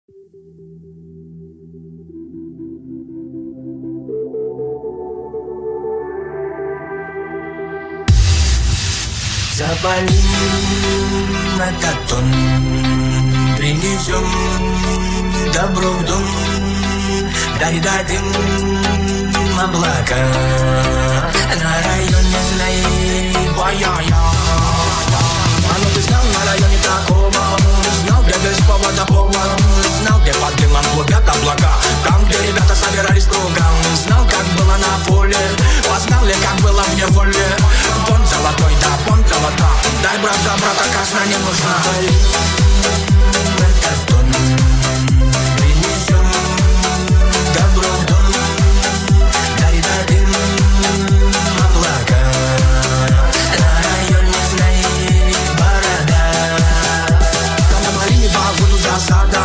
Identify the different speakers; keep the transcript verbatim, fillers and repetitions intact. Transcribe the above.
Speaker 1: Запалим этот тон, принесем добро в дом, дай дадим облака на районе злей боя-я. А ну ты знал, на районе такого, знал, где без повода повод, знал, где под дымом клубят облака, там, где ребята собирались кругом, знал, как было на поле, познал ли, как было в неволе. Понт золотой, да, понт золота, дай брат за брата, казна не нужна. Этот тон, принесем добро в дом, дай дадим облака на районе злей борода. Там на Марине погоду засада,